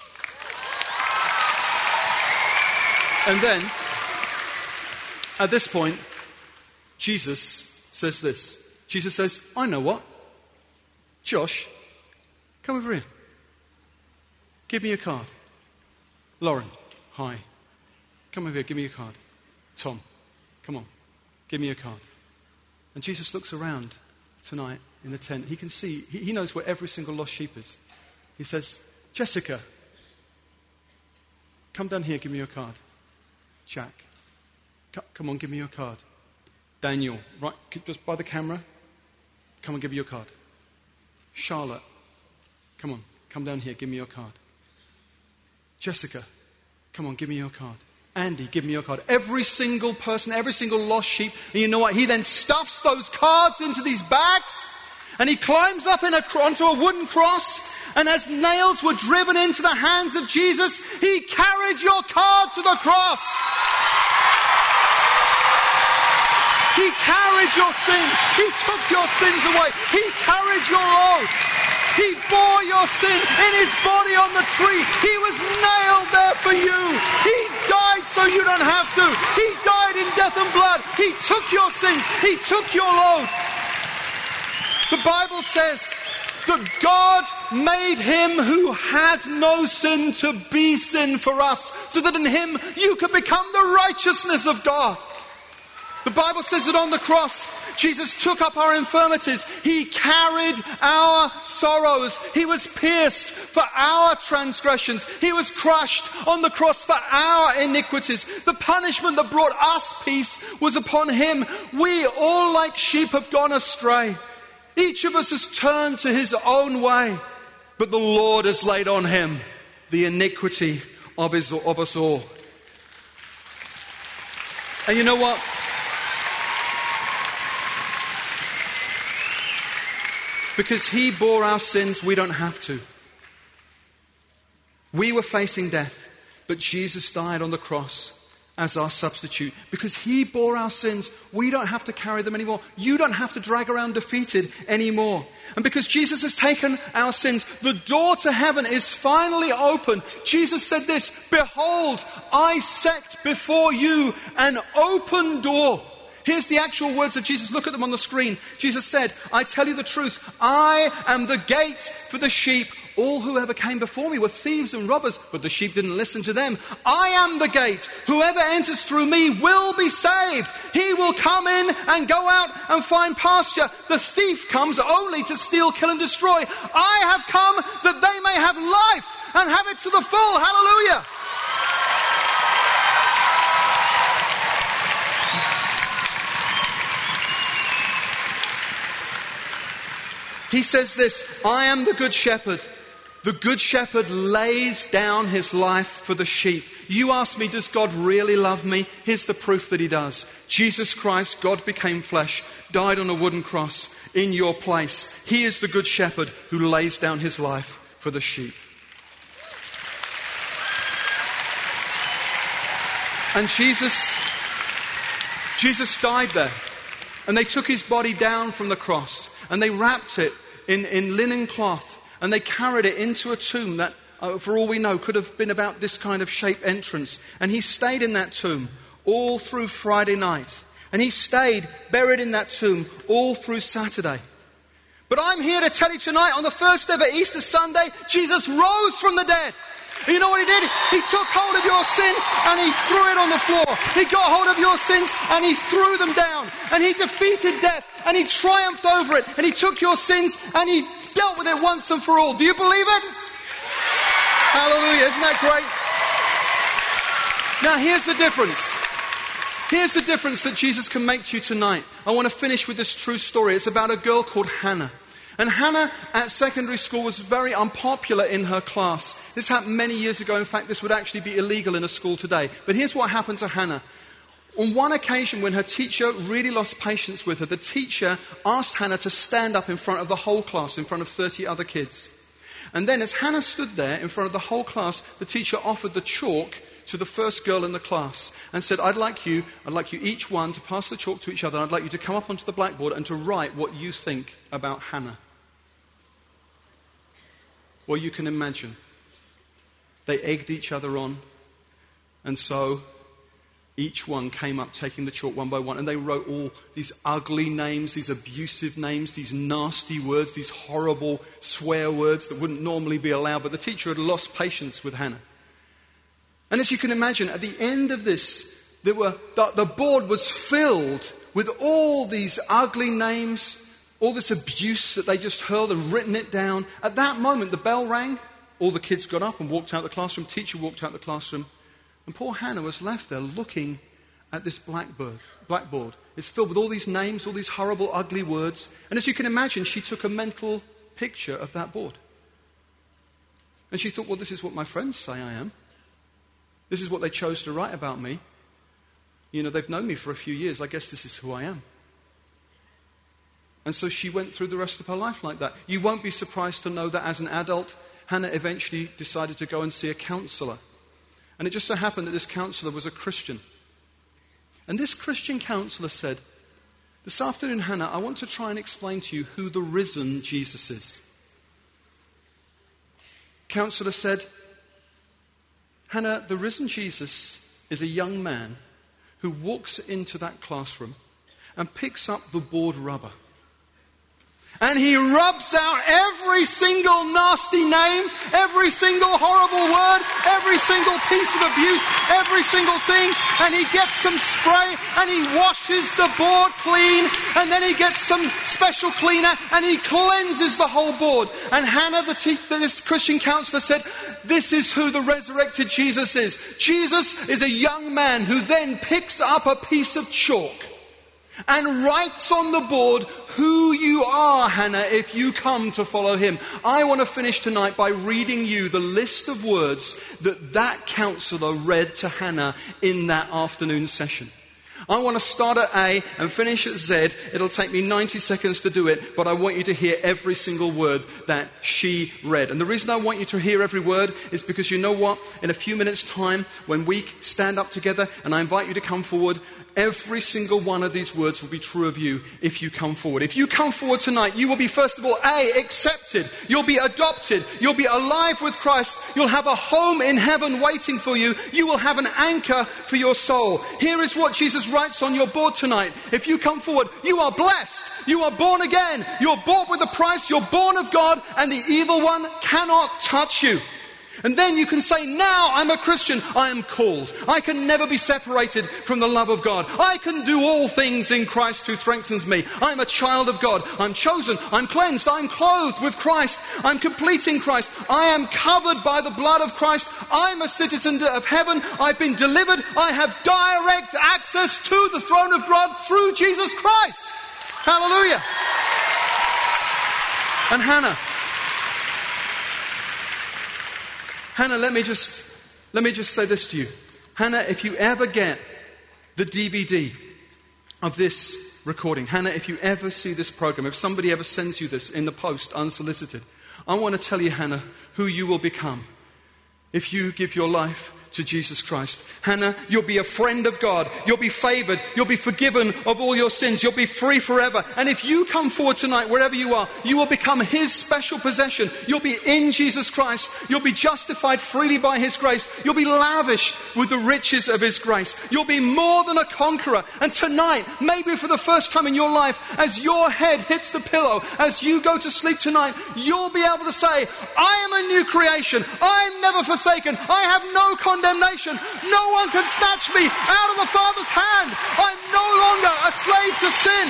And then, at this point, Jesus says this. Jesus says, I know what. Josh, come over here. Give me your card. Lauren, hi. Come over here, give me your card. Tom, come on. Give me your card. And Jesus looks around tonight in the tent. He can see, he, he knows where every single lost sheep is. He says, Jessica, come down here, give me your card. Jack, c- come on, give me your card. Daniel, right, just by the camera, come and give me your card. Charlotte, come on, come down here, give me your card. Jessica, come on, give me your card. Andy, give me your card. Every single person, every single lost sheep. And you know what? He then stuffs those cards into these bags. And he climbs up in a, onto a wooden cross. And as nails were driven into the hands of Jesus, he carried your card to the cross. He carried your sins. He took your sins away. He carried your own. He bore your sin in his body on the tree. He was nailed there for you. He died so you don't have to. He died in death and blood. He took your sins. He took your load. The Bible says that God made him who had no sin to be sin for us, so that in him you could become the righteousness of God. The Bible says that on the cross, Jesus took up our infirmities. He carried our sorrows. He was pierced for our transgressions. He was crushed on the cross for our iniquities. The punishment that brought us peace was upon him. We all like sheep have gone astray. Each of us has turned to his own way. But the Lord has laid on him the iniquity of, his, of us all. And you know what? Because he bore our sins, we don't have to. We were facing death, but Jesus died on the cross as our substitute. Because he bore our sins, we don't have to carry them anymore. You don't have to drag around defeated anymore. And because Jesus has taken our sins, the door to heaven is finally open. Jesus said this, "Behold, I set before you an open door." Here's the actual words of Jesus. Look at them on the screen. Jesus said, "I tell you the truth, I am the gate for the sheep. All who ever came before me were thieves and robbers, but the sheep didn't listen to them. I am the gate. Whoever enters through me will be saved. He will come in and go out and find pasture. The thief comes only to steal, kill and destroy. I have come that they may have life and have it to the full." Hallelujah. He says this, "I am the good shepherd. The good shepherd lays down his life for the sheep." You ask me, does God really love me? Here's the proof that he does. Jesus Christ, God became flesh, died on a wooden cross in your place. He is the good shepherd who lays down his life for the sheep. And Jesus, Jesus died there. And they took his body down from the cross and they wrapped it in, in linen cloth. And they carried it into a tomb that, uh, for all we know, could have been about this kind of shaped entrance. And he stayed in that tomb all through Friday night. And he stayed buried in that tomb all through Saturday. But I'm here to tell you tonight, on the first ever Easter Sunday, Jesus rose from the dead. And you know what he did? He took hold of your sin and he threw it on the floor. He got hold of your sins and he threw them down. And he defeated death and he triumphed over it. And he took your sins and he dealt with it once and for all. Do you believe it? Hallelujah. Isn't that great? Now here's the difference. Here's the difference that Jesus can make to you tonight. I want to finish with this true story. It's about a girl called Hannah. And Hannah at secondary school was very unpopular in her class. This happened many years ago. In fact, this would actually be illegal in a school today. But here's what happened to Hannah. On one occasion, when her teacher really lost patience with her, the teacher asked Hannah to stand up in front of the whole class, in front of thirty other kids. And then as Hannah stood there in front of the whole class, the teacher offered the chalk to the first girl in the class and said, I'd like you, I'd like you each one to pass the chalk to each other. I'd like you to come up onto the blackboard and to write what you think about Hannah. Well, you can imagine. They egged each other on. And so each one came up taking the chalk one by one. And they wrote all these ugly names, these abusive names, these nasty words, these horrible swear words that wouldn't normally be allowed. But the teacher had lost patience with Hannah. And as you can imagine, at the end of this, there were, the, the board was filled with all these ugly names, all this abuse that they just hurled and written it down. At that moment, the bell rang. All the kids got up and walked out the classroom. Teacher walked out the classroom. And poor Hannah was left there looking at this blackboard. blackboard. It's filled with all these names, all these horrible, ugly words. And as you can imagine, she took a mental picture of that board. And she thought, well, this is what my friends say I am. This is what they chose to write about me. You know, they've known me for a few years. I guess this is who I am. And so she went through the rest of her life like that. You won't be surprised to know that as an adult, Hannah eventually decided to go and see a counselor. And it just so happened that this counselor was a Christian. And this Christian counselor said, this afternoon, Hannah, I want to try and explain to you who the risen Jesus is. Counselor said, Hannah, the risen Jesus is a young man who walks into that classroom and picks up the board rubber. And he rubs out every single nasty name, every single horrible word, every single piece of abuse, every single thing. And he gets some spray and he washes the board clean. And then he gets some special cleaner and he cleanses the whole board. And Hannah, the te- this Christian counselor, said, this is who the resurrected Jesus is. Jesus is a young man who then picks up a piece of chalk and writes on the board who you are, Hannah, if you come to follow him. I want to finish tonight by reading you the list of words that that counselor read to Hannah in that afternoon session. I want to start at A and finish at Z. It'll take me ninety seconds to do it, but I want you to hear every single word that she read. And the reason I want you to hear every word is because you know what? In a few minutes' time, when we stand up together and I invite you to come forward, every single one of these words will be true of you if you come forward. If you come forward tonight, you will be, first of all, A, accepted. You'll be adopted. You'll be alive with Christ. You'll have a home in heaven waiting for you. You will have an anchor for your soul. Here is what Jesus writes on your board tonight. If you come forward, you are blessed. You are born again. You're bought with a price. You're born of God, and the evil one cannot touch you. And then you can say, now I'm a Christian. I am called. I can never be separated from the love of God. I can do all things in Christ who strengthens me. I'm a child of God. I'm chosen. I'm cleansed. I'm clothed with Christ. I'm complete in Christ. I am covered by the blood of Christ. I'm a citizen of heaven. I've been delivered. I have direct access to the throne of God through Jesus Christ. Hallelujah. And Hannah, Hannah, let me just let me just say this to you. Hannah, if you ever get the D V D of this recording, Hannah, if you ever see this program, if somebody ever sends you this in the post unsolicited, I want to tell you, Hannah, who you will become if you give your life to Jesus Christ. Hannah, you'll be a friend of God. You'll be favored. You'll be forgiven of all your sins. You'll be free forever. And if you come forward tonight, wherever you are, you will become his special possession. You'll be in Jesus Christ. You'll be justified freely by his grace. You'll be lavished with the riches of his grace. You'll be more than a conqueror. And tonight, maybe for the first time in your life, as your head hits the pillow, as you go to sleep tonight, you'll be able to say, I am a new creation. I am never forsaken. I have no condemnation. Damnation. No one can snatch me out of the Father's hand. I'm no longer a slave to sin.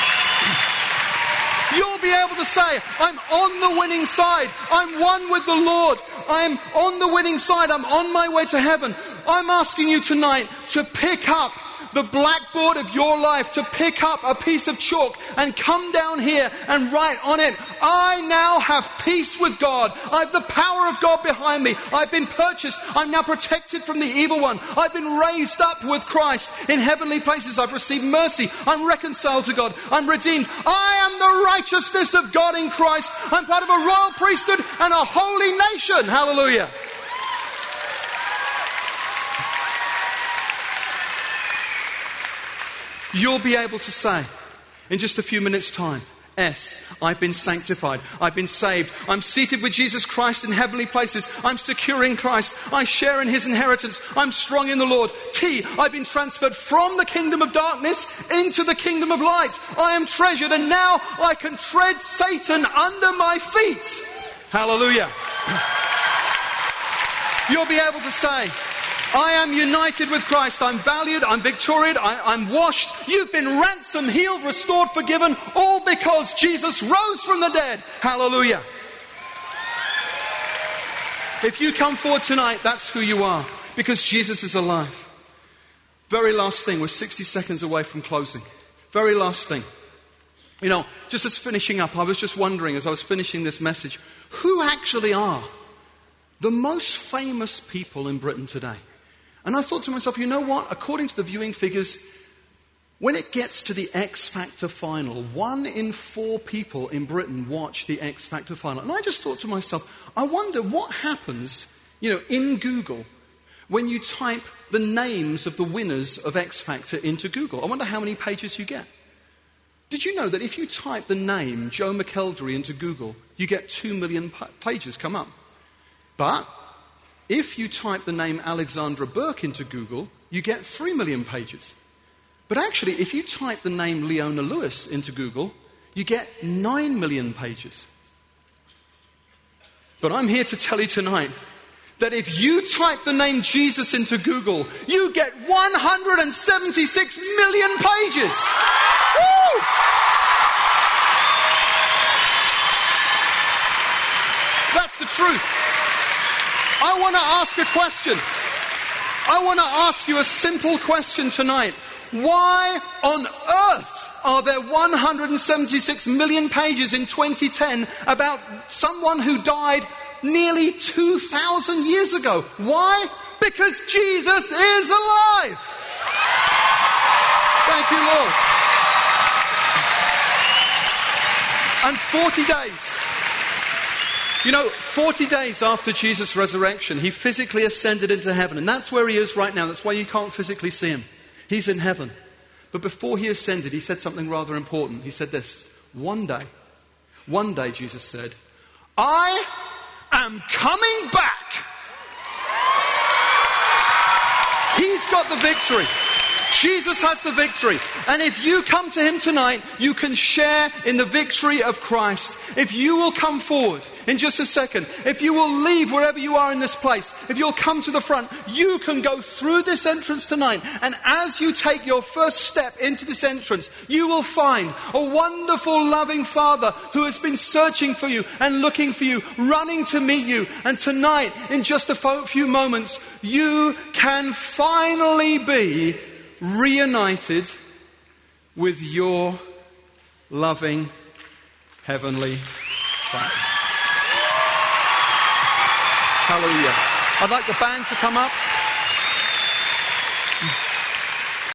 You'll be able to say, I'm on the winning side. I'm one with the Lord. I'm on the winning side. I'm on my way to heaven. I'm asking you tonight to pick up the blackboard of your life, to pick up a piece of chalk and come down here and write on it, I now have peace with God. I have the power of God behind me. I've been purchased. I'm now protected from the evil one. I've been raised up with Christ in heavenly places. I've received mercy. I'm reconciled to God. I'm redeemed. I am the righteousness of God in Christ. I'm part of a royal priesthood and a holy nation. Hallelujah. You'll be able to say in just a few minutes' time, S, I've been sanctified. I've been saved. I'm seated with Jesus Christ in heavenly places. I'm secure in Christ. I share in his inheritance. I'm strong in the Lord. T, I've been transferred from the kingdom of darkness into the kingdom of light. I am treasured and now I can tread Satan under my feet. Hallelujah. You'll be able to say, I am united with Christ. I'm valued. I'm victorious. I, I'm washed. You've been ransomed, healed, restored, forgiven, all because Jesus rose from the dead. Hallelujah. If you come forward tonight, that's who you are, because Jesus is alive. Very last thing. We're sixty seconds away from closing. Very last thing. You know, just as finishing up, I was just wondering as I was finishing this message, who actually are the most famous people in Britain today? And I thought to myself, you know what? According to the viewing figures, when it gets to the X Factor final, one in four people in Britain watch the X Factor final. And I just thought to myself, I wonder what happens, you know, in Google when you type the names of the winners of X Factor into Google. I wonder how many pages you get. Did you know that if you type the name Joe McElderry into Google, you get two million pa- pages come up? But if you type the name Alexandra Burke into Google, you get three million pages. But actually, if you type the name Leona Lewis into Google, you get nine million pages. But I'm here to tell you tonight that if you type the name Jesus into Google, you get one hundred seventy-six million pages. Woo! That's the truth. I want to ask a question. I want to ask you a simple question tonight. Why on earth are there one hundred seventy-six million pages in twenty ten about someone who died nearly two thousand years ago? Why? Because Jesus is alive. Thank you, Lord. And forty days. You know, forty days after Jesus' resurrection, he physically ascended into heaven. And that's where he is right now. That's why you can't physically see him. He's in heaven. But before he ascended, he said something rather important. He said this, one day, one day, Jesus said, I am coming back. He's got the victory. Jesus has the victory. And if you come to him tonight, you can share in the victory of Christ. If you will come forward in just a second, if you will leave wherever you are in this place, if you'll come to the front, you can go through this entrance tonight. And as you take your first step into this entrance, you will find a wonderful, loving Father who has been searching for you and looking for you, running to meet you. And tonight, in just a few moments, you can finally be reunited with your loving Heavenly Father. Hallelujah. I'd like the band to come up.